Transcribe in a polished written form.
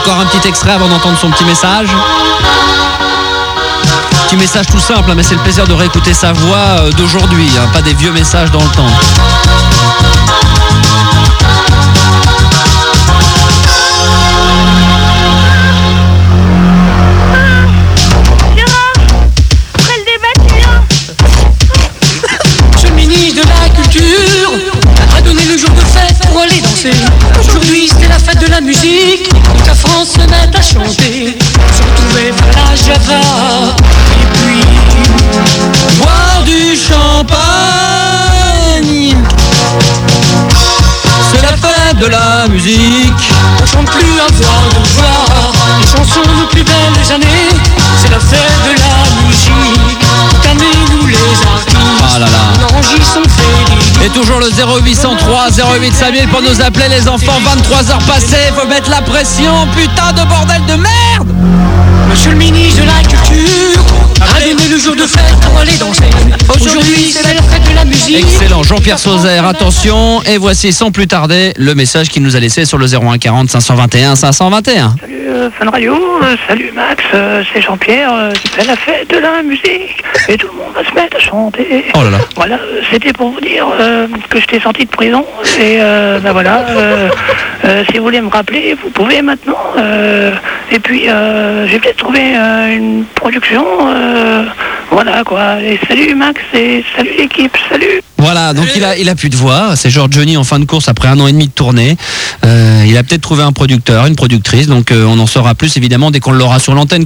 Encore un petit extrait avant d'entendre son petit message. Petit message tout simple, mais c'est le plaisir de réécouter sa voix d'aujourd'hui, pas des vieux messages dans le temps. Monsieur le ministre de la Culture a donné le jour de fête pour aller danser. Aujourd'hui c'est la fête de la musique, toute la France se met à chanter. Se retrouver vers la Java et puis Boire du champagne, c'est la fête de la musique. on chante plus à voix de voix les chansons nos plus belles années. C'est la fête de la musique, toute année nous les artistes. Ah là là. Nous enregistrons Et toujours le 0803 08 5000 pour nous appeler les enfants. 23h passées, faut mettre la pression. Putain de bordel de merde. Monsieur le ministre de la Culture a donné le jour de fête pour aller danser. Aujourd'hui c'est la fête de la musique. Excellent, Jean-Pierre Sauzère, attention. Et voici sans plus tarder le message qu'il nous a laissé sur le 01 40 521 521. Salut Fun Radio, salut Max, c'est Jean-Pierre, c'est la fête de la musique et tout le monde va se mettre à chanter. Oh là là. Voilà, c'était pour vous dire que j'étais sorti de prison et voilà, si vous voulez me rappeler, vous pouvez maintenant. Et puis j'ai peut-être trouvé une production, voilà quoi. Et salut Max et salut l'équipe, salut. Voilà, donc il a plus de voix. C'est George Johnny en fin de course après 1 an et demi de tournée. Il a peut-être trouvé un producteur, une productrice. Donc on en saura plus évidemment dès qu'on l'aura sur l'antenne.